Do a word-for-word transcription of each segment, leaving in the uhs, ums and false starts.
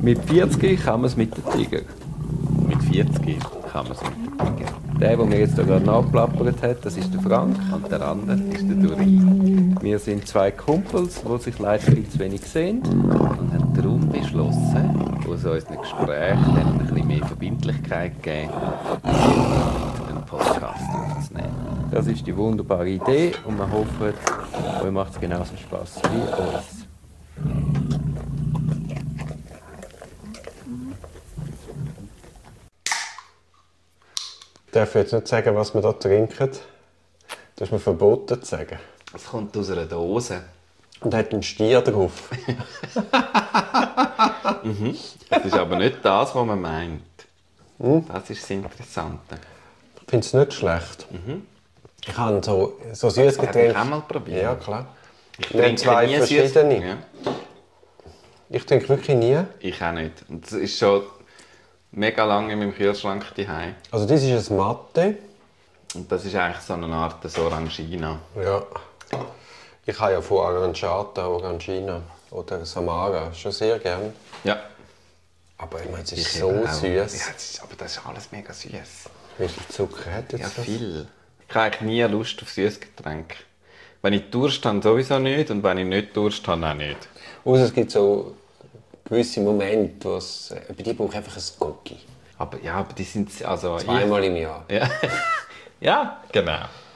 Mit vierzig kann man es mit den Tiger. Mit vierzig kann man es mit den Tiger. Der, der mir jetzt da gerade nachplappert hat, das ist der Frank. Und der andere ist der Duri. Wir sind zwei Kumpels, die sich leider viel zu wenig sehen. Und haben darum beschlossen, aus unseren Gesprächen dann ein bisschen mehr Verbindlichkeit gegeben, einen Podcast aufzunehmen. Das ist die wunderbare Idee und wir hoffen, euch macht es genauso Spass wie uns. Ich darf jetzt nicht sagen, was wir hier trinken. Das ist mir verboten zu sagen. Es kommt aus einer Dose. Und hat einen Stier drauf. mhm. Das ist aber nicht das, was man meint. Hm? Das ist das Interessante. Ich finde es nicht schlecht. Mhm. Ich habe so, so süßes Getränk. Ich auch mal probiert. Ja, klar. Ich trinke trinke zwei nie verschiedene. Süß. Ja. Ich trinke wirklich nie. Ich auch nicht. Und das ist schon mega lange in meinem Kühlschrank daheim. Also das ist ein Matte. Und das ist eigentlich so eine Art Orangina. Ja. Ich habe ja von Aranciata, Orangina oder Samara schon sehr gern. Ja. Aber ich meine, es ist Ich so eben auch. süß. Ja, das ist, aber das ist alles mega süß. Wie viel Zucker hat jetzt Ja, das? viel. Ich habe eigentlich nie Lust auf Süßgetränke. Wenn ich Durst habe, sowieso nicht. Und wenn ich nicht Durst habe, auch nicht. Außer es gibt so gewisse Momente, wo es, bei dir brauche ich einfach ein Cookie. Aber ja, aber die sind also... Zweimal im Jahr. Ja. Ja, genau.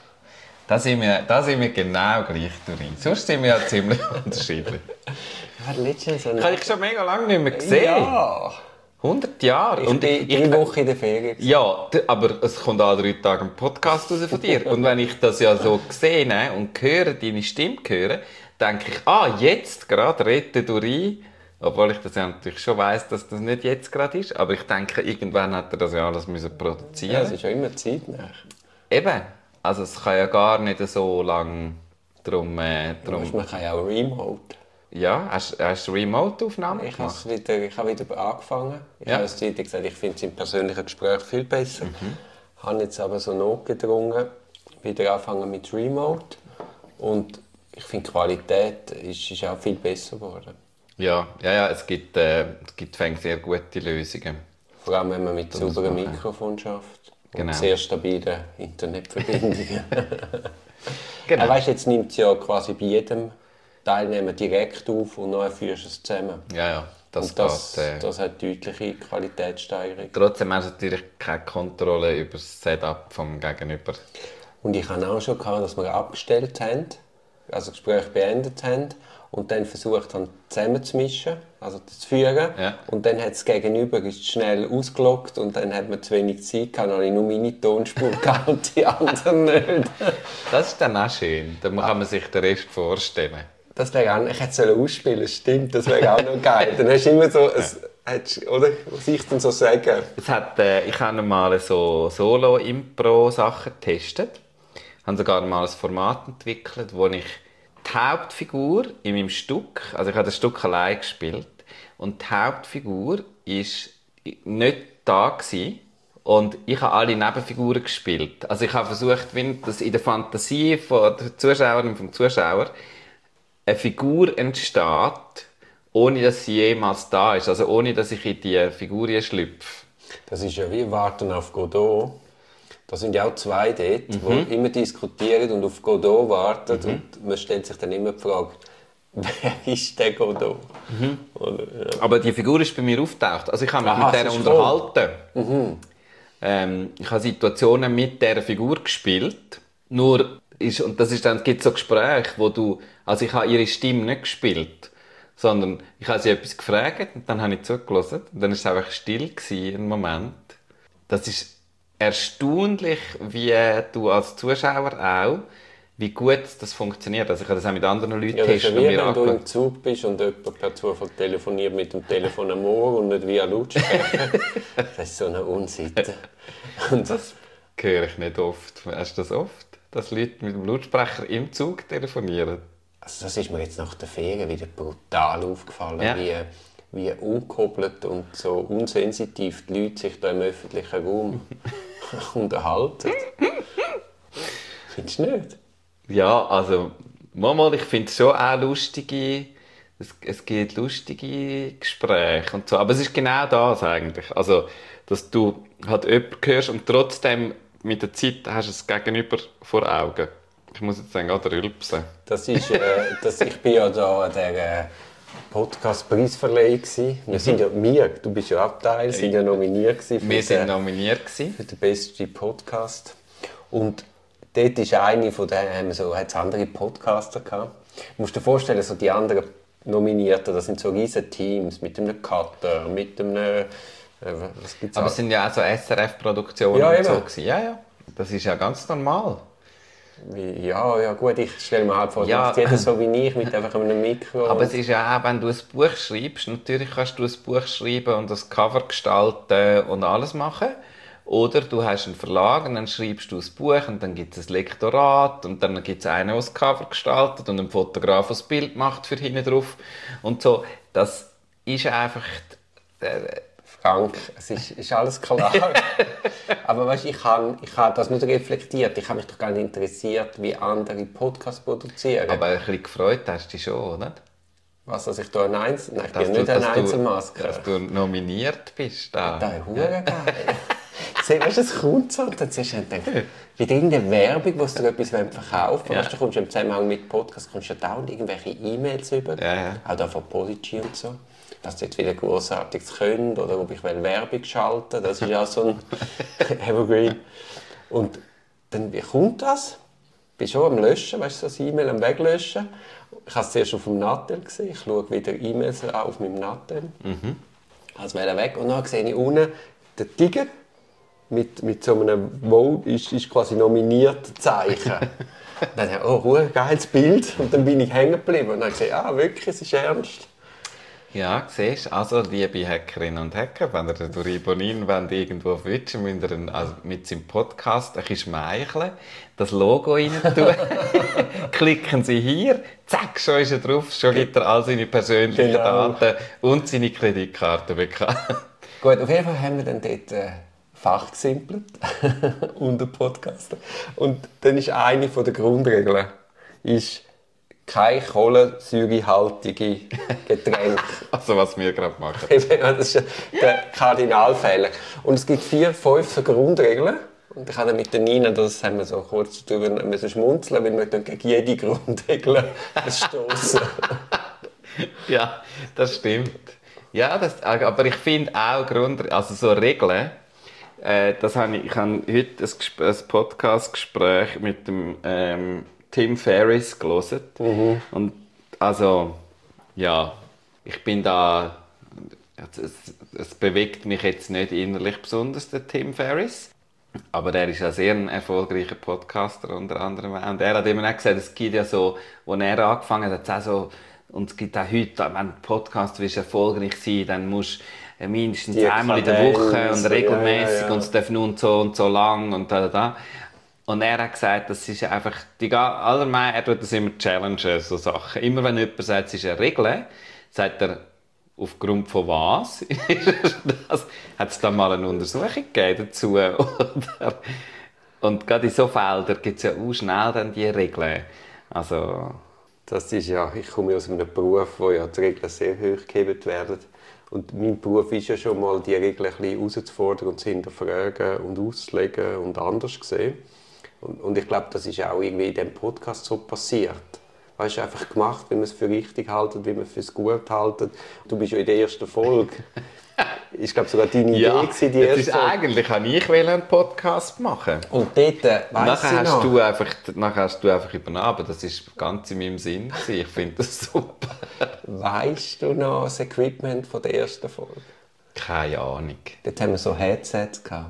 Da sind wir, da sind wir genau gleich drin. Sonst sind wir ja ziemlich unterschiedlich. Ich habe letztens so Ich habe dich schon mega lange nicht mehr gesehen. Ja! hundert Jahre. Ich Und bin ich, drei Wochen in der Ferien. ja, d- aber es kommt alle drei Tage ein Podcast raus von dir. Und wenn ich das ja so sehe und höre, deine Stimme höre, denke ich, ah, jetzt gerade redet du rein. Obwohl ich das ja natürlich schon weiss, dass das nicht jetzt gerade ist. Aber ich denke, irgendwann hat er das ja alles müssen produzieren. Ja, es ist ja immer Zeit nach. Eben. Also es kann ja gar nicht so lange drum... Äh, drum Weißt, man kann ja auch remote. ja, hast, hast du Remote-Aufnahmen Ich habe gemacht? wieder, ich habe wieder angefangen. Ich Ja. habe als Zeit gesagt, ich finde es im persönlichen Gespräch viel besser. Mhm. Habe jetzt aber so notgedrungen, wieder anfangen mit Remote. Und ich finde, die Qualität ist, ist auch viel besser geworden. Ja, ja, ja, es gibt, äh, es gibt fängt sehr gute Lösungen. Vor allem, wenn man mit Das sauberen machen. Mikrofon schafft. Genau. Und sehr stabilen Internetverbindungen. Genau. Aber weißt, jetzt nimmt es ja quasi bei jedem Teilnehmer direkt auf und dann führst du es zusammen. Ja, ja, das, und das, geht. Äh, das hat deutliche Qualitätssteigerung. trotzdem hast du natürlich keine Kontrolle über das Setup vom Gegenüber. Und ich hatte auch schon gehabt, dass wir abgestellt haben, also das Gespräch beendet haben und dann versucht haben, zusammenzumischen, also zu führen. Ja. Und dann hat das Gegenüber ist schnell ausgeloggt und dann hat man zu wenig Zeit gehabt, dann habe ich nur meine Tonspur gehabt und die anderen nicht. Das ist dann auch schön. Dann kann man sich den Rest vorstellen. Das wäre auch, ich hätte es ausspielen, stimmt, das wäre auch noch geil. Dann hast du immer so, ein, oder, was ich dann so sagen. Es hat, äh, ich habe mal so Solo-Impro-Sachen getestet. Ich habe sogar mal ein Format entwickelt, wo ich die Hauptfigur in meinem Stück, also ich habe das Stück allein gespielt, und die Hauptfigur war nicht da gewesen, und ich habe alle Nebenfiguren gespielt. Also ich habe versucht, wie das in der Fantasie von der Zuschauerin und vom Zuschauer eine Figur entsteht, ohne dass sie jemals da ist, also ohne dass ich in diese Figur schlüpfe. Das ist ja wie Warten auf Godot. Da sind ja auch zwei dort, Mhm. die immer diskutieren und auf Godot warten. Mhm. Und man stellt sich dann immer die Frage, wer ist der Godot? Mhm. Oder, ja. Aber die Figur ist bei mir aufgetaucht. Also ich habe mich Aha, mit der es ist unterhalten. Mhm. Ähm, ich habe Situationen mit dieser Figur gespielt. Nur, ist, und das ist dann, es gibt so Gespräche, wo du, also ich habe ihre Stimme nicht gespielt, sondern ich habe sie etwas gefragt und dann habe ich zugelassen. Und dann war es einfach still gewesen, einen Moment. Das ist erstaunlich, wie du als Zuschauer auch, wie gut das funktioniert. Also ich habe das auch mit anderen Leuten Ja, das ist ja testen. wie, und mir wenn du angeschaut. im Zug bist und jemand per Zufall telefoniert mit dem Telefon am Ohr und nicht via Lautsprecher. Das ist so eine Unsitte. Und Das höre ich nicht oft. Hast du das oft? Dass Leute mit dem Lautsprecher im Zug telefonieren? also das ist mir jetzt nach der Ferien wieder brutal aufgefallen, Ja. wie, wie ungehobelt und so unsensitiv die Leute sich da im öffentlichen Raum unterhalten. Findest du nicht? Ja, also manchmal, ich finde es schon auch lustige es, es gibt lustige Gespräche und so. Aber es ist genau das eigentlich. Also, dass du halt jemanden hörst und trotzdem mit der Zeit hast du es Gegenüber vor Augen. Ich muss jetzt dann gerade rülpsen. Das ist, äh, das, ich bin ja da an der äh, Podcast-Preisverleihung gsi. Wir sind ja, wir, du bist ja auch Teil, sind ja nominiert gsi für, Wir sind den, nominiert gsi. für den besten Podcast. Und dort ist eine von denen, haben wir so, hat es andere Podcaster gehabt. Du musst dir vorstellen, so die anderen Nominierten, das sind so riesige Teams mit einem Cutter, mit einem, äh, was gibt's Aber auch? es sind ja auch so S R F-Produktionen Ja, und eben. so gewesen. Ja, ja. Das ist ja ganz normal. Wie- Ja, ja gut, ich stelle mir halt vor, Ja. macht jeder so wie ich, mit einfach einem Mikro. Aber es ist ja auch, wenn du ein Buch schreibst, natürlich kannst du ein Buch schreiben und das Cover gestalten und alles machen. Oder du hast einen Verlag und dann schreibst du ein Buch und dann gibt es ein Lektorat und dann gibt es einen, der das Cover gestaltet und einen Fotograf, der das Bild macht für hinten drauf und so. Das ist einfach... Äh, Frank, es ist, ist alles klar. Aber weißt, ich habe ich hab das nicht reflektiert. Ich habe mich doch gar nicht interessiert, wie andere Podcasts produzieren. aber ein bisschen gefreut hast du dich schon, nicht? Was, dass ich da ein Einzel... Nein, ich Dass bin du- nicht ein dass du- Einzelmasker. Dass du nominiert bist. Da. Das ist hure geil. Sieh, weißt du, es kommt so und dann siehst du dann, wie irgendeine Werbung, wo sie dir etwas verkaufen wollen. Ja. Weißt du, kommst du im Zusammenhang mit Podcasts kommst du ja dauernd irgendwelche E-Mails über. Ja, ja. Auch da von Podigy und so. Dass sie jetzt wieder Grossartiges können oder ob ich will Werbung schalten. Das ist ja so ein Evergreen. Und dann, wie kommt das? Ich bin schon am Löschen, weißt du, so ein E-Mail am Weglöschen. Ich habe es zuerst auf dem Nattel gesehen. Ich schaue wieder E-Mails an auf meinem Nattel. Mhm. Also wähle weg. Und dann sehe ich unten den Tiger mit, mit so einem Vote, ist, ist quasi nominiert Zeichen. Dann habe ich, oh, ein geiles Bild. Und dann bin ich hängen geblieben. Und dann habe ich gesagt, ah, wirklich, es ist ernst. Ja, siehst du, also liebe Hackerinnen und Hacker, wenn ihr den Duri Bonin wollt, irgendwo wünschen, müsst ihr ihn, also mit seinem Podcast ein bisschen schmeicheln, das Logo rein tun, klicken Sie hier, zack, schon ist er drauf, schon gibt er all seine persönlichen Genau. Daten und seine Kreditkarte bekannt. Gut, auf jeden Fall haben wir dann dort äh, fachgesimpelt unter Podcaster. Und dann ist eine der Grundregeln, ist keine kohlensäurehaltige Getränke. Also was wir gerade machen. Das ist der Kardinalfehler. Und es gibt vier, fünf so Grundregeln. Und ich habe dann mit der Nina, das haben wir so kurz darüber müssen schmunzeln, weil wir dann gegen jede Grundregel verstoßen. Ja, das stimmt. Ja, das, aber ich finde auch Grund, also so Regeln, äh, das habe ich, ich habe heute ein, Gesp- ein Podcast-Gespräch mit dem ähm, Tim Ferriss gelesen. Mhm. Und also, ja, ich bin da, es, es bewegt mich jetzt nicht innerlich besonders, der Tim Ferriss. Aber er ist ja sehr ein erfolgreicher Podcaster unter anderem. Und er hat immer auch gesagt, es gibt ja so, als er angefangen hat, hat es auch so, und es gibt auch heute, wenn du Podcast willst erfolgreich sein, dann musst du mindestens Die einmal in der Kadenz, Woche und regelmäßig ja, ja, ja. und es darf nur und so und so lang und da, da, da. Und er hat gesagt, das ist einfach, die ga- allermeisten, er tut das immer challengen, so Sachen. Immer wenn jemand sagt, es ist eine Regel, sagt er, aufgrund von was ist das? Hat es da mal eine Untersuchung gegeben dazu? Oder? Und gerade in so Feldern gibt es ja auch schnell dann die Regeln. Also, Das ist ja, ich komme aus einem Beruf, wo ja die Regeln sehr hoch gehebt werden. Und mein Beruf ist ja schon mal, die Regeln ein bisschen herauszufordern und zu hinterfragen und auszulegen und anders zu sehen. Und, und ich glaube, das ist auch irgendwie in diesem Podcast so passiert. Weißt du, einfach gemacht, wie man es für richtig haltet, wie man es für gut haltet. Du bist ja in der ersten Folge. Ich glaube sogar deine Idee ja, gewesen, die das erste ist Folge. eigentlich, habe ich wollte einen Podcast machen. Und dort, äh, Und weiss nachher ich hast, noch, du einfach, nachher hast du einfach übernommen, aber das ist ganz in meinem Sinn gewesen. Ich finde das super. weisst du noch das Equipment von der ersten Folge? Keine Ahnung. Dort haben wir so Headsets gehabt.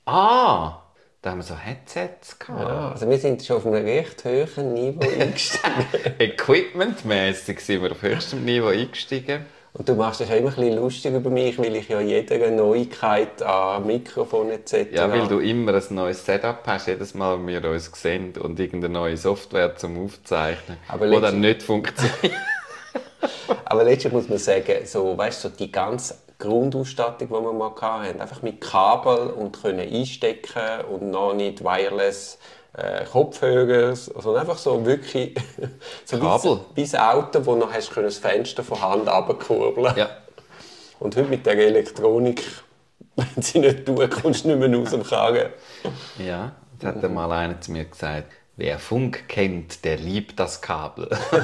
Ah, da haben wir so Headsets gehabt. Ja, also wir sind schon auf einem recht hohen Niveau eingestiegen. Equipmentmäßig sind wir auf höchstem Niveau eingestiegen. Und du machst dich ja immer ein bisschen lustig über mich, weil ich ja jede Neuigkeit an Mikrofon et cetera. Ja, weil du immer ein neues Setup hast, jedes Mal, wenn wir uns sehen und irgendeine neue Software zum Aufzeichnen, Aber die letztens- dann nicht funktioniert. Aber letztlich muss man sagen, so, weißt, so die ganze Grundausstattung, die wir mal hatten, einfach mit Kabel und können einstecken und noch nicht wireless äh, Kopfhörer, sondern einfach so wirklich so Kabel. wie das Auto, wo noch hast, das Fenster von Hand runterkurbeln. Ja. Und heute mit der Elektronik, wenn sie nicht tut, kommst du nicht mehr aus dem Kragen. Ja, das hat einmal einer zu mir gesagt. Wer Funk kennt, der liebt das Kabel.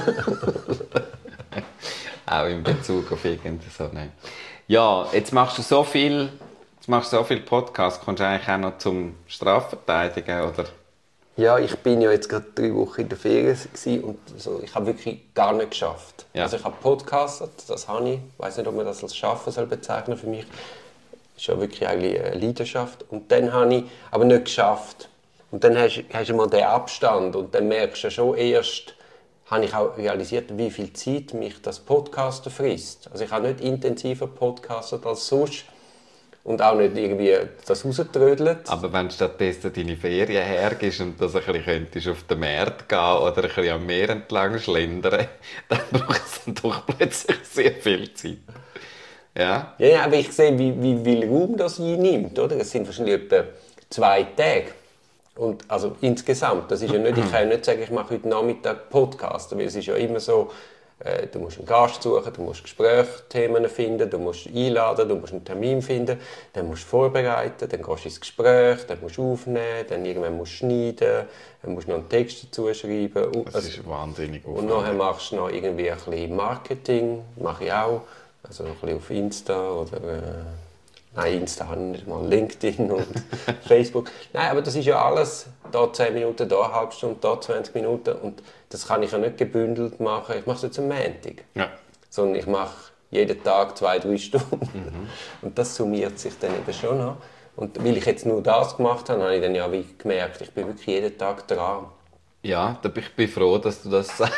Auch in Bezug auf irgendeine so. Nein. Ja, jetzt machst du so viel, jetzt machst du so viel Podcasts, kommst du eigentlich auch noch zum Strafverteidigen, oder? Ja, ich bin ja jetzt gerade drei Wochen in der Ferien gewesen und so, ich habe wirklich gar nicht geschafft. Ja. Also ich habe podcastet, das habe ich. Ich weiß nicht, ob man das als Schaffen soll bezeichnen für mich. Das ist ja wirklich eigentlich eine Leidenschaft. Und dann habe ich aber nicht geschafft. Und dann hast, hast du mal den Abstand und dann merkst du schon erst, habe ich auch realisiert, wie viel Zeit mich das Podcasten frisst. Also ich habe nicht intensiver podcastet als sonst und auch nicht irgendwie das rausgetrödelt. Aber wenn du stattdessen deine Ferien hergibst und das ein bisschen könntest auf den Markt gehen oder ein bisschen am Meer entlang schlendern, dann braucht es dann doch plötzlich sehr viel Zeit. Ja? Ja, ja, aber ich sehe, wie, wie viel Raum das einnimmt, oder? Es sind wahrscheinlich etwa zwei Tage. Und also insgesamt, das ist ja nicht, ich kann ja nicht sagen, ich mache heute Nachmittag Podcasten, weil es ist ja immer so, äh, du musst einen Gast suchen, du musst Gesprächsthemen finden, du musst einladen, du musst einen Termin finden, dann musst du vorbereiten, dann gehst du ins Gespräch, dann musst du aufnehmen, dann irgendwann musst du schneiden, dann musst du noch einen Text dazu schreiben. Das also, ist wahnsinnig aufwendig. Und nachher machst du noch irgendwie ein bisschen Marketing, mache ich auch, also noch ein bisschen auf Insta oder... Äh, Nein, Insta habe ich nicht mal, LinkedIn und Facebook. Nein, aber das ist ja alles, da zehn Minuten, da eine halbe Stunde, da zwanzig Minuten. Und das kann ich ja nicht gebündelt machen. Ich mache es jetzt am Montag. Ja. Sondern ich mache jeden Tag zwei, drei Stunden. Mhm. Und das summiert sich dann eben schon noch. Und weil ich jetzt nur das gemacht habe, habe ich dann ja wie gemerkt, ich bin wirklich jeden Tag dran. Ja, da bin ich froh, dass du das sagst.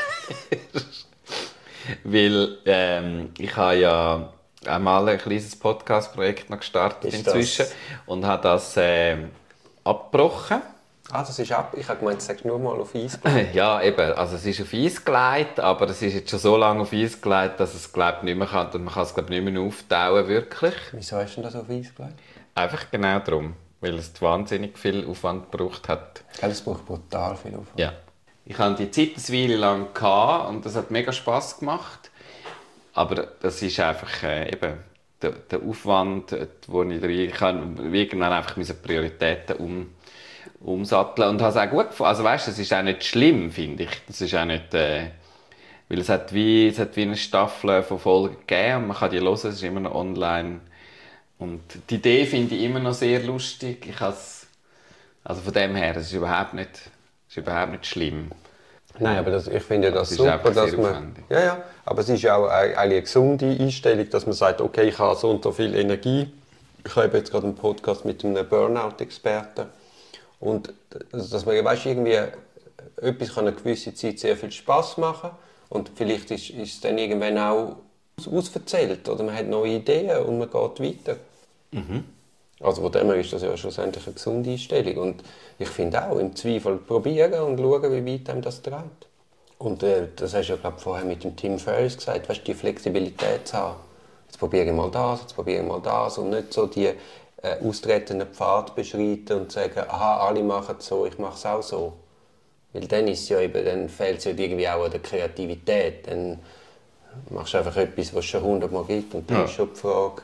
Weil ähm, ich habe ja einmal ein kleines Podcast-Projekt noch gestartet ist inzwischen das? und habe das äh, abgebrochen. Ah, das ist ab. Ich habe gemeint, du sagst nur mal auf Eis gelegt. Ja, eben. Also es ist auf Eis gelegt, aber es ist jetzt schon so lange auf Eis gelegt, dass es glaub, nicht mehr kann. Und man kann es glaub, nicht mehr auftauen, wirklich. Wieso hast du das auf Eis gelegt? Einfach genau darum, weil es wahnsinnig viel Aufwand gebraucht hat. Es braucht brutal viel Aufwand. Ja. Ich hatte die Zeit eine Weile lang gehabt und das hat mega Spass gemacht. Aber das ist einfach äh, eben der, der Aufwand, wo ich rein kann, irgendwann einfach meine Prioritäten um, umsatteln und habe es auch gut gefunden. Also weißt, das ist auch nicht schlimm, finde ich. Das ist auch nicht, äh, weil es hat wie es hat wie eine Staffel von Folgen gegeben und man kann die hören, es ist immer noch online. Und die Idee finde ich immer noch sehr lustig. Ich has, also von dem her, es ist überhaupt nicht, es ist überhaupt nicht schlimm. Nein, aber das, ich finde das das super, dass man... Ja, ja, aber es ist auch eine, eine gesunde Einstellung, dass man sagt, okay, ich habe so und so viel Energie. Ich habe jetzt gerade einen Podcast mit einem Burnout-Experten. Und dass man, weißt, irgendwie etwas kann eine gewisse Zeit sehr viel Spass machen und vielleicht ist, ist es dann irgendwann auch ausverzählt oder man hat neue Ideen und man geht weiter. Mhm. Also von dem her ist das ja schlussendlich eine gesunde Einstellung. Und ich finde auch, im Zweifel probieren und schauen, wie weit einem das trägt. Und äh, das hast du ja glaub, vorher mit dem Tim Ferriss gesagt, weißt, die Flexibilität zu haben. Jetzt probiere ich mal das, jetzt probiere ich mal das und nicht so die äh, austretenden Pfad beschreiten und sagen, aha, alle machen es so, ich mache es auch so. Weil dann, ist ja eben, dann fehlt es ja irgendwie auch an der Kreativität. Dann machst du einfach etwas, was es schon hundertmal gibt und dann ja. ist schon die Frage,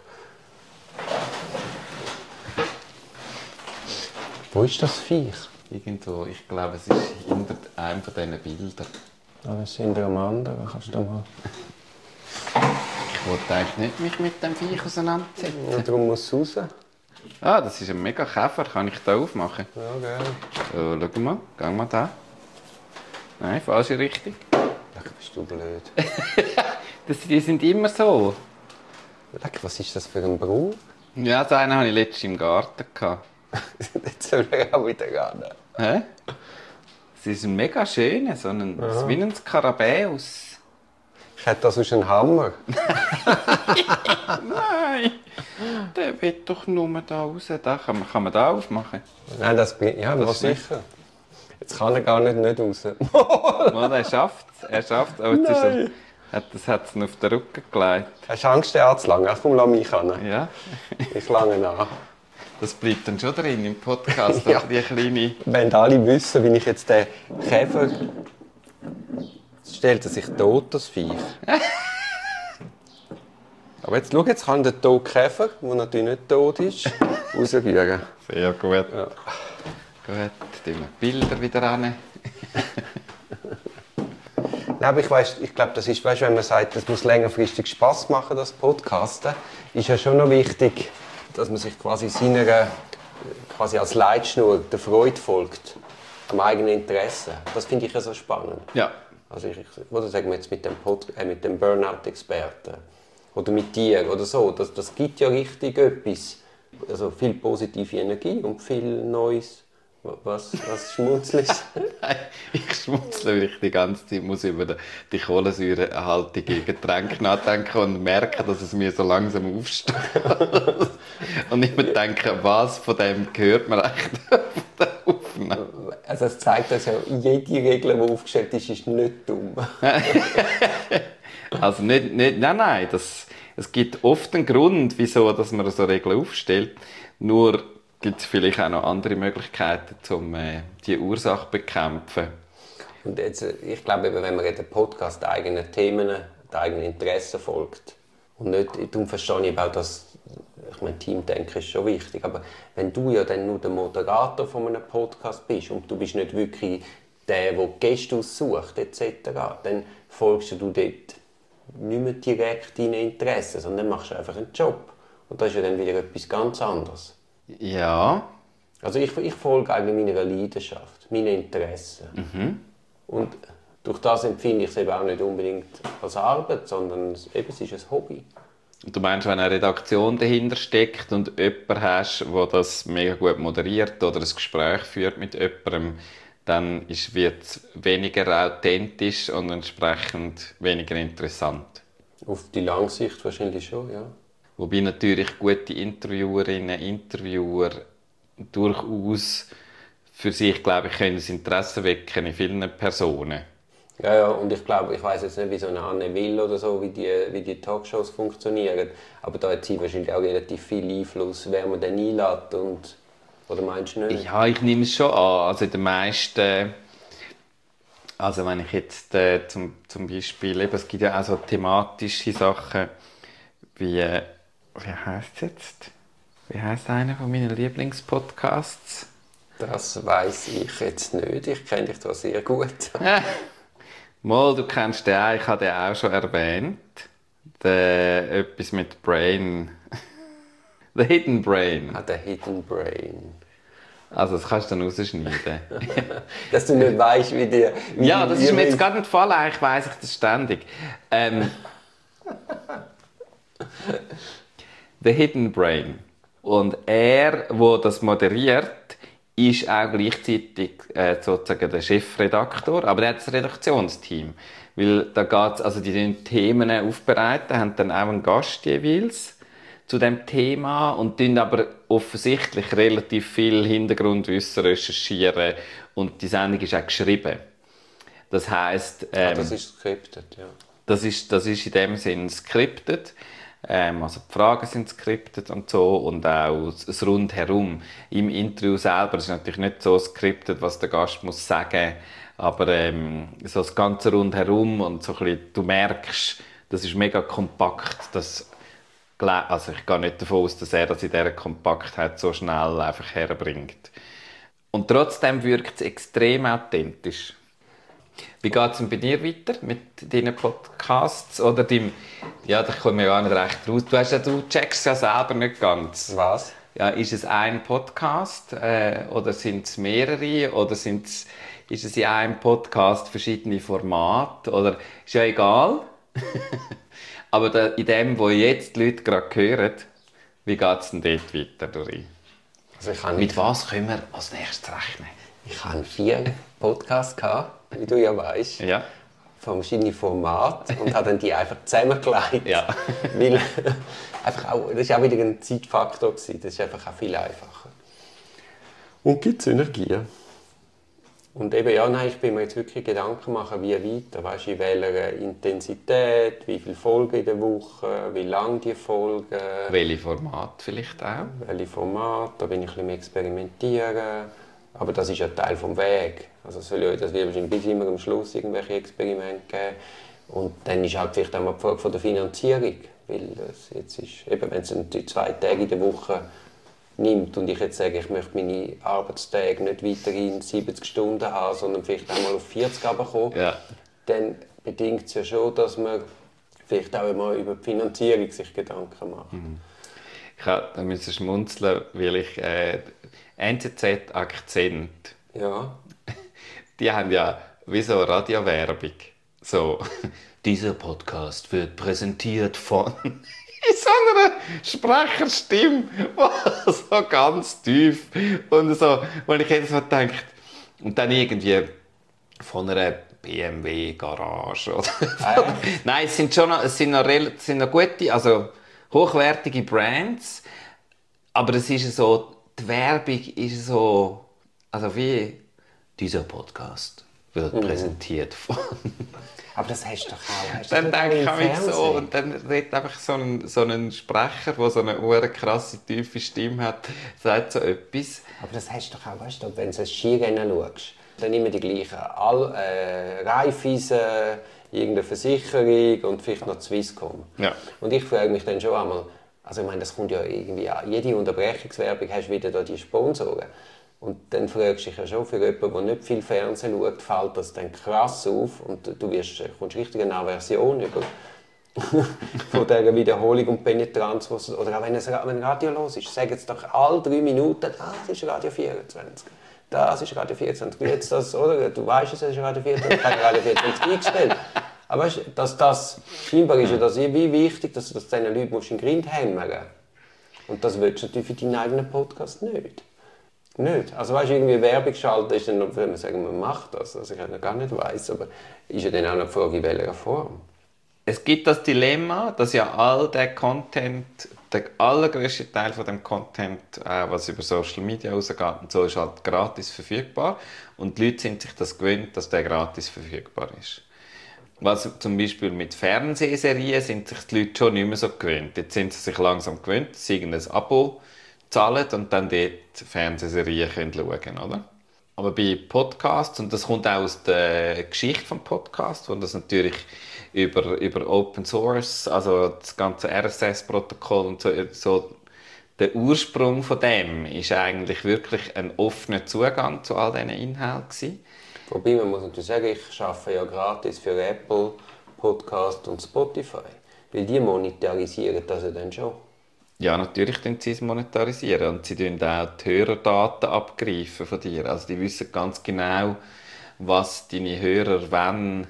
wo ist das Viech? Irgendwo, ich glaube, es ist hinter einem von diesen Bildern. Ah, es sind wir am anderen, kannst du mal... Ich wollte eigentlich nicht mich mit dem Viech auseinandersetzen. Ja, darum muss es raus. Ah, das ist ein mega Käfer, kann ich da aufmachen? Ja, gerne. So, schau mal, geh mal da. Nein, falsche Richtung. Ach, bist du blöd. das, die sind immer so. Was ist das für ein Brauch? Ja, so einen hatte ich letztens im Garten. Jetzt soll er auch wieder gehen. Hä? Es ist ein mega schöner, so ein, wie ein Skarabäus. Ich hätte das aus einem Hammer. Nein, der will doch nur da raus. Da kann man, kann man da aufmachen? Nein, das bringt... Ja, das sicher. Jetzt kann er gar nicht, nicht raus. Mal, er schafft es. Er schafft es. Oh, jetzt ist er, hat, das hat es auf den Rücken gelegt. Hast du Angst, den anzulangen? Ach komm, lass mich an. Ja. Ich lange nach. Das bleibt dann schon drin im Podcast, Ja. die kleine... Wenn alle wissen, wie ich jetzt den Käfer... Jetzt stellt er sich tot, das Viech. Aber jetzt schau, jetzt kann der tote Käfer, der natürlich nicht tot ist, rausrühren. Sehr gut. Ja. Gut, tun wir Bilder wieder an. Nein, aber ich, weiss, ich glaube, das ist, weißt, wenn man sagt, es muss längerfristig Spass machen, das Podcasten, ist ja schon noch wichtig, dass man sich quasi seiner, quasi als Leitschnur der Freude folgt, am eigenen Interesse. Das finde ich ja so spannend. Ja. Also ich, oder sagen wir jetzt mit dem, Pod, äh, mit dem Burnout-Experten oder mit dir oder so, das, das gibt ja richtig etwas. Also viel positive Energie und viel Neues. Was, was schmunzelst du? Nein, ich schmunzle, weil ich die ganze Zeit muss über die, die kohlensäurehaltige Getränke nachdenken und merke, dass es mir so langsam aufsteht. Und ich mir denke, was von dem gehört mir echt auf der Aufnahme? Also es zeigt, dass ja jede Regel, die aufgestellt ist, ist nicht dumm. Also nicht, nicht, nein, nein, das, es gibt oft einen Grund, wieso dass man so Regeln aufstellt. Nur gibt es vielleicht auch noch andere Möglichkeiten, um äh, die Ursache zu bekämpfen. Und jetzt, ich glaube, eben, wenn man in den Podcast den eigenen Themen, den eigenen Interessen folgt und nicht, darum verstehe ich auch, dass, ich meine, Teamdenken ist schon wichtig, aber wenn du ja dann nur der Moderator von einem Podcast bist und du bist nicht wirklich der, der Gäste aussucht et cetera, dann folgst du dort nicht mehr direkt deinen Interessen, sondern machst du einfach einen Job. Und das ist ja dann wieder etwas ganz anderes. Ja. Also ich, ich folge eigentlich meiner Leidenschaft, meinen Interessen. Mhm. Und durch das empfinde ich es eben auch nicht unbedingt als Arbeit, sondern es, eben, es ist ein Hobby. Und du meinst, wenn eine Redaktion dahinter steckt und jemanden hast, der das mega gut moderiert oder ein Gespräch führt mit jemandem, dann wird es weniger authentisch und entsprechend weniger interessant. Auf die lange Sicht wahrscheinlich schon, ja. Wobei natürlich gute Interviewerinnen, Interviewer durchaus für sich, glaube ich, können das Interesse wecken in vielen Personen. Ja, ja, und ich glaube, ich weiß jetzt nicht, wie so eine Anne Will oder so, wie die, wie die Talkshows funktionieren, aber da hat sie wahrscheinlich auch relativ viel Einfluss, wer man dann einlädt und... Oder meinst du nicht? Ja, ich nehme es schon an. Also in den meisten... Also wenn ich jetzt äh, zum, zum Beispiel... Eben, es gibt ja auch so thematische Sachen wie... Äh, wie heisst es jetzt? Wie heisst einer von meinen Lieblingspodcasts? Das weiss ich jetzt nicht. Ich kenne dich da sehr gut. Mal, du kennst den auch. Ich habe den auch schon erwähnt. Der, etwas mit Brain. The Hidden Brain. Ah, der Hidden Brain. Also das kannst du dann rausschneiden. Dass du nicht weißt, wie die... Wie Ja, das wie ist mir jetzt gar nicht gefallen. Eigentlich weiss ich das ständig. Ähm, The Hidden Brain. Und er, der das moderiert, ist auch gleichzeitig äh, sozusagen der Chefredaktor, aber er hat das Redaktionsteam. Weil da geht's, also die den Themen aufbereiten, haben dann auch einen Gast jeweils zu dem Thema und tun aber offensichtlich relativ viel Hintergrundwissen recherchieren und die Sendung ist auch geschrieben. Das heisst, ähm, ah, das ist scripted, ja. Das ist, das ist in dem Sinn scripted. Ähm, also die Fragen sind scripted und so und auch das Rundherum. Im Interview selber ist natürlich nicht so scripted, was der Gast muss sagen, aber ähm, so das ganze Rundherum und so ein bisschen, du merkst, das ist mega kompakt. Das, also ich gehe nicht davon aus, dass er das in dieser Kompaktheit so schnell einfach herbringt. Und trotzdem wirkt es extrem authentisch. Wie geht es denn bei dir weiter mit deinen Podcasts? Oder deinem, ja, da komme ich gar nicht recht raus. Du, hast ja, du checkst ja selber nicht ganz. Was? Ja, ist es ein Podcast äh, oder sind es mehrere? Oder sind's, ist es in einem Podcast verschiedene Formate? Oder ist ja egal. Aber da, in dem, wo jetzt die Leute gerade hören, wie geht es denn dort weiter, Dori? Also ich habe Mit was können wir als nächstes rechnen? Ich hatte vier Podcasts, gehabt, wie du ja weißt, Ja. von verschiedenen Formaten und habe dann die einfach zusammengelegt. Ja. Weil einfach auch, das war auch wieder ein Zeitfaktor. Das ist einfach auch viel einfacher. Und gibt Synergien. Und eben, ja, nein, ich bin mir jetzt wirklich Gedanken machen, wie weiter, weißt, in welcher Intensität, wie viele Folgen in der Woche, wie lang die Folgen. Welche Format vielleicht auch? Welche Format, da bin ich ein bisschen experimentieren. Aber das ist ja Teil des Weges. Also es soll ja, das wird wahrscheinlich bis immer am Schluss irgendwelche Experimente geben. Und dann ist halt vielleicht auch mal die Frage von der Finanzierung. Weil es jetzt ist, eben, wenn es zwei Tage in der Woche nimmt und ich jetzt sage, ich möchte meine Arbeitstage nicht weiterhin siebzig Stunden haben, sondern vielleicht auch mal auf vierzig runterkommen, ja. dann bedingt es ja schon, dass man vielleicht auch mal über die Finanzierung sich Gedanken macht. Mhm. Ich musste schmunzeln, weil ich äh, N Z Z-Akzent, ja. die haben ja wie so eine Radiowerbung. So, dieser Podcast wird präsentiert von in so einer Sprecherstimme, so ganz tief und so, wo ich jedes Mal denke, und dann irgendwie von einer B M W-Garage oder äh. Nein, es sind schon noch, es sind noch, es sind noch gute, also hochwertige Brands, aber es ist so, die Werbung ist so, also wie dieser Podcast wird mhm. präsentiert von. Aber das hast du doch auch. Hast dann denke ich mich so, und dann redet einfach so ein, so ein Sprecher, der so eine ure krasse, tiefe Stimme hat, sagt so etwas. Aber das hast du doch auch, weißt du, wenn du ein Skirennen schaust, dann immer die gleichen. All, äh, Raiffeisen, irgendeine Versicherung und vielleicht noch Swisscom. Ja. Und ich frage mich dann schon einmal, also ich meine, das kommt ja irgendwie an. Jede Unterbrechungswerbung hast du wieder da die Sponsoren. Und dann fragst du dich ja schon, für jemanden, der nicht viel Fernsehen schaut, fällt das dann krass auf und du wirst, kommst richtig eine Aversion über von dieser Wiederholung und Penetranz. Oder auch wenn es ein Radio los ist, sagen es doch alle drei Minuten, das ist Radio vierundzwanzig. Das ist Radio vierundzwanzig. Jetzt das, oder? Du weißt, es ist Radio vierundzwanzig, kein Radio vierundzwanzig eingestellt. Aber weißt, dass das, scheinbar ist ja das wie wichtig, dass du das diesen Leuten in den Grind hämmern musst. Und das willst du natürlich für deinen eigenen Podcast nicht. Nicht. Also weißt, irgendwie Werbung schalten ist dann noch, wenn man sagen, man macht das, also ich noch gar nicht weiss, aber ist ja dann auch eine Frage, in welcher Form. Es gibt das Dilemma, dass ja all der Content, der allergrößte Teil von dem Content, äh, was über Social Media rausgeht und so, ist halt gratis verfügbar und die Leute sind sich das gewöhnt, dass der gratis verfügbar ist. Was zum Beispiel mit Fernsehserien sind sich die Leute schon nicht mehr so gewöhnt. Jetzt sind sie sich langsam gewöhnt, dass sie ein Abo zahlen und dann dort Fernsehserien können schauen, oder? Aber bei Podcasts, und das kommt auch aus der Geschichte des Podcasts, wo das natürlich über, über Open Source, also das ganze R S S-Protokoll und so, so, der Ursprung von dem ist eigentlich wirklich ein offener Zugang zu all diesen Inhalten. Wobei, man muss natürlich sagen, ich arbeite ja gratis für Apple, Podcast und Spotify, weil die monetarisieren das ja dann schon. Ja, natürlich tun sie es monetarisieren und sie tun auch die Hörerdaten abgreifen von dir. Also die wissen ganz genau, was deine Hörer wollen,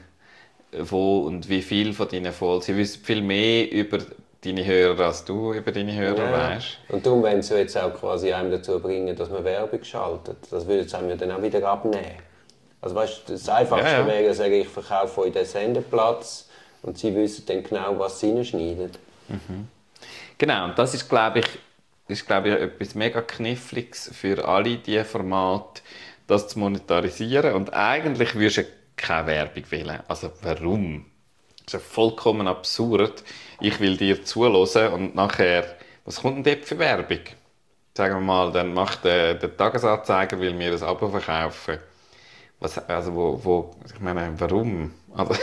wo und wie viel von deinen Folgen. Sie wissen viel mehr über deine Hörer, als du über deine Hörer ja. weißt. Und darum wollen sie jetzt auch quasi einem dazu bringen, dass man Werbung schaltet. Das würde es einem ja dann auch wieder abnehmen. Also weißt, das Einfachste ja, ja. wäre, sage ich, verkaufe euch den Sendeplatz und sie wissen dann genau, was sie reinschneiden. Mhm. Genau, und das ist, glaube ich, ist, glaube ich, etwas mega Kniffliges für alle diese Formate, das zu monetarisieren. Und eigentlich würdest du keine Werbung wählen. Also warum? Das ist ja vollkommen absurd. Ich will dir zuhören und nachher, was kommt denn dort für Werbung? Sagen wir mal, dann macht der, der Tagesanzeiger, will mir ein Abo verkaufen. Was, also wo, wo, ich meine, warum? Also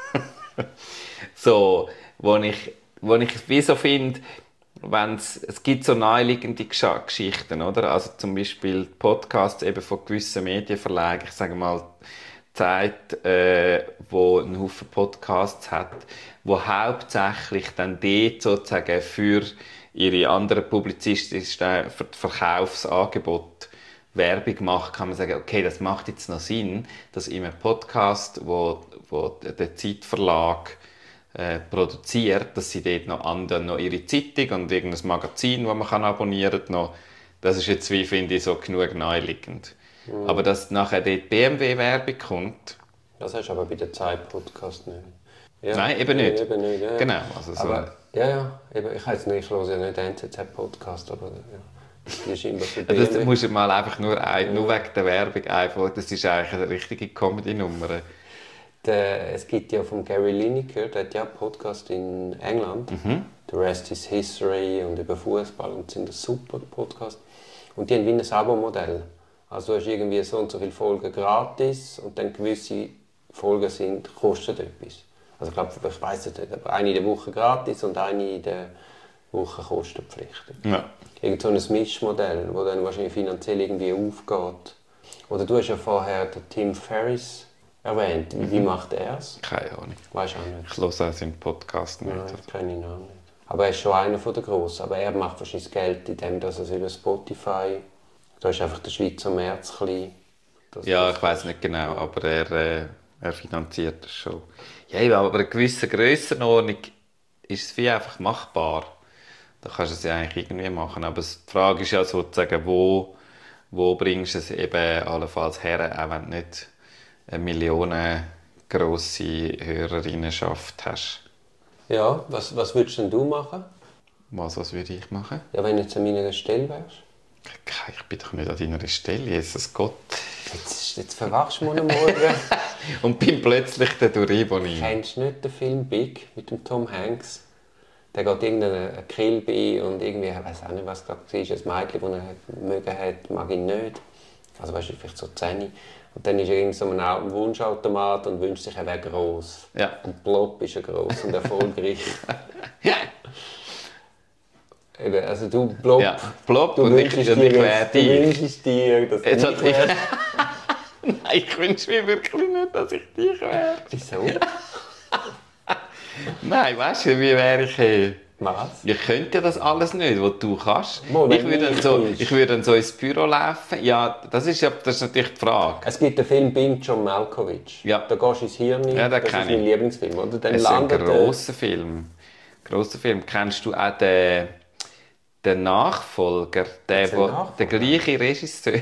so, wo ich, wo ich wie so finde, wenn's, es gibt so naheliegende Geschichten, oder? Also zum Beispiel Podcasts eben von gewissen Medienverlagen, ich sage mal Zeit, äh, wo einen Haufen Podcasts hat, wo hauptsächlich dann dort sozusagen für ihre anderen publizistischen Verkaufsangebote Werbung macht, kann man sagen, okay, das macht jetzt noch Sinn, dass in einem Podcast, wo, wo der Zeitverlag äh, produziert, dass sie dort noch anderen noch ihre Zeitung und irgendein Magazin, das man kann abonnieren kann, noch, das ist jetzt, wie finde ich, so genug naheliegend. Mhm. Aber dass nachher dort B M W-Werbung kommt... Das hast du aber bei der Zeit-Podcast nicht. Ja, nein, eben nicht. Eben nicht ja. Genau. Also so. Aber, ja, ja, eben, ich, jetzt nicht, ich höre ja nicht N Z Z-Podcast, aber ja. Die ist immer für Das musst du mal einfach nur, ein, nur wegen der Werbung einfach, das ist eigentlich eine richtige Comedy-Nummer. Der, es gibt ja von Gary Lineker, der hat ja einen Podcast in England, mhm. The Rest is History und über Fußball und sind ein super Podcast. Und die haben wie ein Abo-Modell. Also du hast irgendwie so und so viele Folgen gratis und dann gewisse Folgen sind, kosten etwas. Also ich glaube, ich weiss nicht, aber eine in der Woche gratis und eine in der Woche kostenpflichtig. Ja. Irgend so ein Mischmodell, das dann wahrscheinlich finanziell irgendwie aufgeht. Oder du hast ja vorher den Tim Ferriss erwähnt. Mhm. Wie macht er es? Keine Ahnung. Weißt du auch nicht? Ich höre auch seinen Podcast nicht. Nein, das kenne ich noch nicht. Aber er ist schon einer der Grossen. Aber er macht wahrscheinlich das Geld, indem er es über Spotify... Da ist einfach der Schweizer März klein. Ja, ich weiss nicht genau, aber er, äh, er finanziert das schon. Ja, aber eine gewisse Grössenordnung ist es wie einfach machbar. Da kannst du es ja eigentlich irgendwie machen. Aber die Frage ist ja sozusagen, wo, wo bringst du es eben allenfalls her, auch wenn du nicht eine millionengrosse Hörerinnenschaft hast. Ja, was, was würdest denn du machen? Was, was würde ich machen? Ja, wenn du jetzt an meiner Stelle wärst. Ich bin doch nicht an deiner Stelle, Jesus Gott. Jetzt, jetzt verwachst du morgen Morgen. Und bin plötzlich der Duriboni. Kennst du nicht den Film Big mit dem Tom Hanks? Der geht irgendeinen Kill bei und irgendwie, ich weiß auch nicht, was gerade war, ein Mädchen, das er mögen hat, mag ihn nicht. Also weißt du, vielleicht so zehn. Und dann ist er in so einem Wunschautomat und wünscht sich, er wäre gross. Ja. Und plopp ist er gross und erfolgreich. Also du plopp, ja, plopp du und ich, ich und ich wäre dir. Du wünschst dir, dass Jetzt du ich wärst. Nein, ich wünsche mir wirklich nicht, dass ich dich wäre. Wieso? Nein, weißt du, wie wäre ich hier? Was? Ich könnte das alles nicht, was du kannst. Mo, ich würde dann, so, ich würde dann so ins Büro laufen. Ja, das ist, ja, das ist natürlich die Frage. Es gibt den Film Being John Malkovich. Ja. Da gehst du ins Hirn. Ja, das ist mein Lieblingsfilm. Oder? Dann es ist ein grosser Film. grosser Film. Kennst du auch den, den Nachfolger? Der, wo, Nachfolger? Der gleiche Regisseur.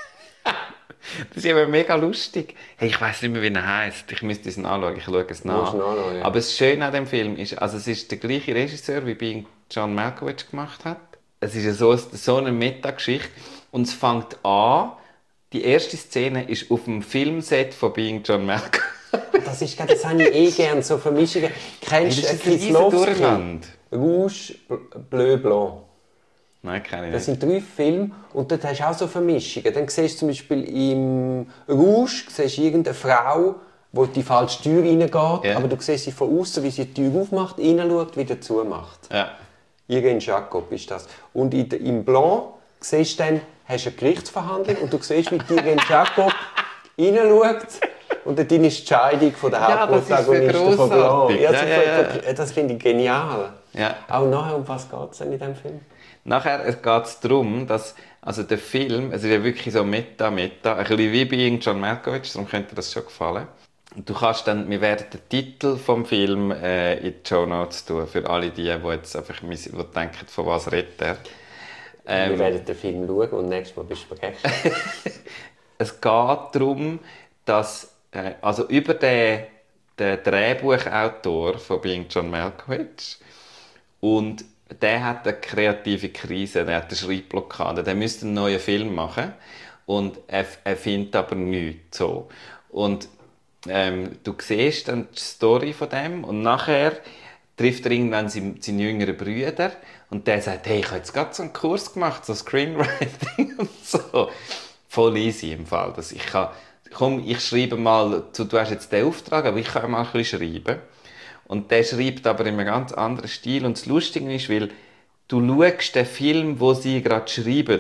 Das ist eben mega lustig. Hey, ich weiss nicht mehr, wie er heisst. Ich müsste es anschauen. Ich schaue es nach. Anschauen, ja. Aber das Schöne an dem Film ist, also es ist der gleiche Regisseur, wie Being John Malkovich gemacht hat. Es ist so, so eine Metageschichte. Und es fängt an, die erste Szene ist auf dem Filmset von Being John Malkovich. Das ist das habe ich eh gerne, so Vermischungen. Kennst du Kieslowski? Rouge, Bleu, Blanc. Nein, keine Das sind drei Filme und dort hast du auch so Vermischungen. Dann siehst du zum Beispiel im Rouge siehst du irgendeine Frau, die in die falsche Tür reingeht, yeah. aber du siehst sie von außen, wie sie die Tür aufmacht, reinschaut, wieder zumacht. Ja. Irene Jacob ist das. Und in, im Blanc siehst du dann, hast du eine Gerichtsverhandlung und du siehst, wie Irene Jacob reinschaut. Und dann ist die Scheidung von der Hauptprotagonisten ja, von Blanc. Ja, ja, ja, ja. Das finde ich genial. Ja. Auch nachher, um was geht es denn in diesem Film? Nachher geht es darum, dass also der Film, es ist ja wirklich so Meta, Meta, ein bisschen wie bei John Malkovich, darum könnte das schon gefallen. Du kannst dann, wir werden den Titel vom Film äh, in die Shownotes tun, für alle die, die jetzt einfach die denken, von was redet er. Ähm, wir werden den Film schauen und nächstes Mal bist du vergessen. Es geht darum, dass, äh, also über den, den Drehbuchautor von Being John Malkovich und der hat eine kreative Krise, der hat eine Schreibblockade, der müsste einen neuen Film machen und er, er findet aber nichts. So. Und ähm, du siehst dann die Story von dem und nachher trifft er irgendwann seinen, seinen jüngeren Bruder und der sagt, hey, ich habe jetzt gerade so einen Kurs gemacht, so Screenwriting und so. Voll easy im Fall. Dass ich kann, komm, ich schreibe mal, du hast jetzt den Auftrag, aber ich kann mal ein bisschen schreiben. Und der schreibt aber in einem ganz anderen Stil. Und das Lustige ist, weil du schaust den Film, wo sie gerade schreiben.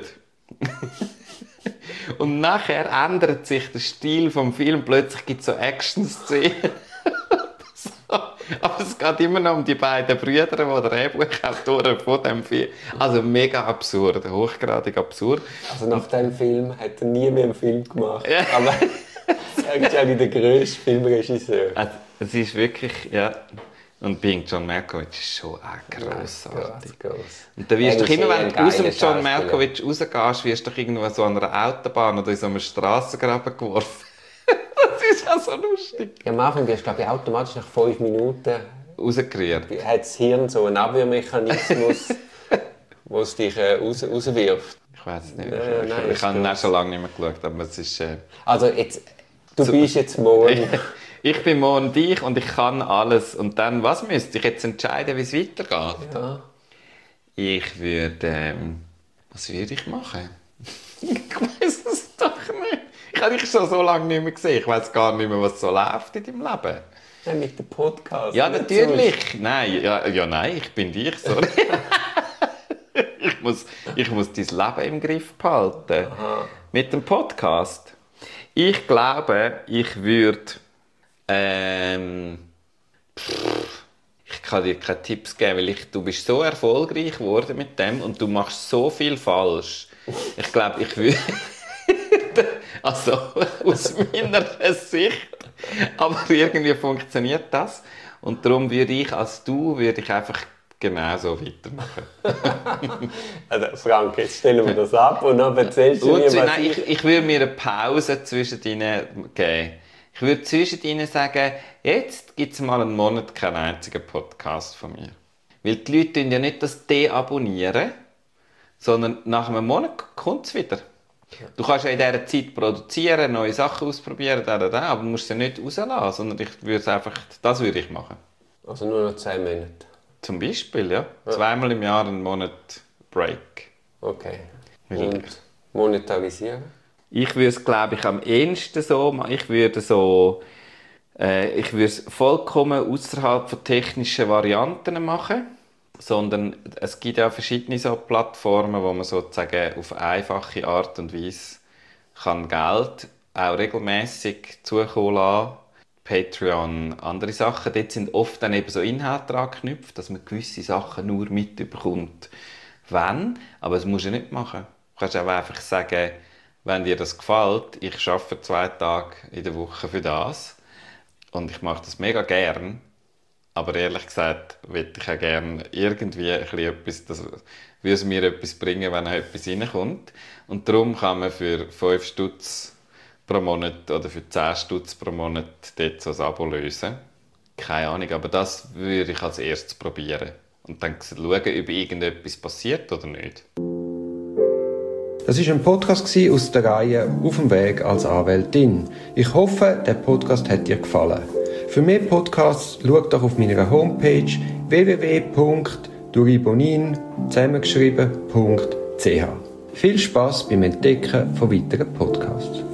Und nachher ändert sich der Stil vom Film. Plötzlich gibt es so Action-Szenen. so. Aber es geht immer noch um die beiden Brüder, die Drehbuchautoren von diesem Film. Also mega absurd, hochgradig absurd. Also nach diesem Film hat er nie mehr einen Film gemacht. Ja. Aber er ist eigentlich der grösste Filmregisseur. Also, es ist wirklich, ja. Und Being John Malkovich ist schon auch grossartig. Ja, und da wirst du immer, wenn du aus dem John Malkovich rausgehst, wirst du doch irgendwo so an einer Autobahn oder in so einem Strassengraben geworfen. Das ist auch so lustig. Ja, am Anfang wirst du, glaube ich, automatisch nach fünf Minuten rausgerührt. Hat das Hirn so einen Abwehrmechanismus, der es dich äh, raus, rauswirft. Ich Ich weiß es nicht. Ja, ja, ich nein, ich habe ihn auch schon lange nicht mehr geschaut, aber es ist... Äh, Also jetzt, du so, bist jetzt morgen... ich bin morgen dich und ich kann alles. Und dann, was müsste ich jetzt entscheiden, wie es weitergeht? Ja. Ich würde... Ähm, was würde ich machen? Ich weiß es doch nicht. Ich habe dich schon so lange nicht mehr gesehen. Ich weiß gar nicht mehr, was so läuft in deinem Leben. Ja, mit dem Podcast. Ja, natürlich. Nein, ja, ja, nein, ich bin dich, sorry. ich, muss, ich muss dein Leben im Griff behalten. Aha. Mit dem Podcast. Ich glaube, ich würde... Ähm, pff, ich kann dir keine Tipps geben, weil ich, du bist so erfolgreich geworden mit dem und du machst so viel falsch. Ich glaube, ich würde... also, aus meiner Sicht... Aber irgendwie funktioniert das. Und darum würde ich, als du, würde ich einfach genau so weitermachen. Also Frank, jetzt stellen wir das ab und dann erzählst du mir, was Nein, ich, ich würde mir eine Pause zwischen ihnen geben. Ich würde zwischen ihnen sagen, jetzt gibt es mal einen Monat keinen einzigen Podcast von mir. Weil die Leute tun ja nicht das deabonnieren, sondern nach einem Monat kommt es wieder. Du kannst ja in dieser Zeit produzieren, neue Sachen ausprobieren, da, da, da, aber du musst sie nicht rauslassen, sondern ich würde es einfach, das würde ich machen. Also nur noch zehn Monate? Zum Beispiel, ja. Ja. Zweimal im Jahr einen Monat Break. Okay. Weil- Und monetarisieren? Ich würde es, glaube ich, am ehesten so machen. Ich würde so, äh, ich würde es vollkommen außerhalb von technischen Varianten machen. Sondern es gibt ja verschiedene so Plattformen, wo man sozusagen auf einfache Art und Weise kann Geld auch regelmäßig zukommen lassen. Patreon, andere Sachen. Dort sind oft dann eben so Inhalte dran geknüpft, dass man gewisse Sachen nur mitbekommt. Wenn, aber das musst du nicht machen. Du kannst auch einfach sagen, wenn dir das gefällt, ich arbeite zwei Tage in der Woche für das und ich mache das mega gern. Aber ehrlich gesagt, würde ich auch gerne irgendwie ein bisschen etwas, das würde es mir etwas bringen, wenn auch etwas reinkommt. Und darum kann man für fünf Stutz pro Monat oder für zehn Stutz pro Monat dort so ein Abo lösen. Keine Ahnung, aber das würde ich als erstes probieren. Und dann schauen, ob irgendetwas passiert oder nicht. Das war ein Podcast aus der Reihe «Auf dem Weg als Anwältin». Ich hoffe, der Podcast hat dir gefallen. Für mehr Podcasts schau doch auf meiner Homepage w w w punkt duribonin zusammengeschrieben punkt c h. Viel Spass beim Entdecken von weiteren Podcasts.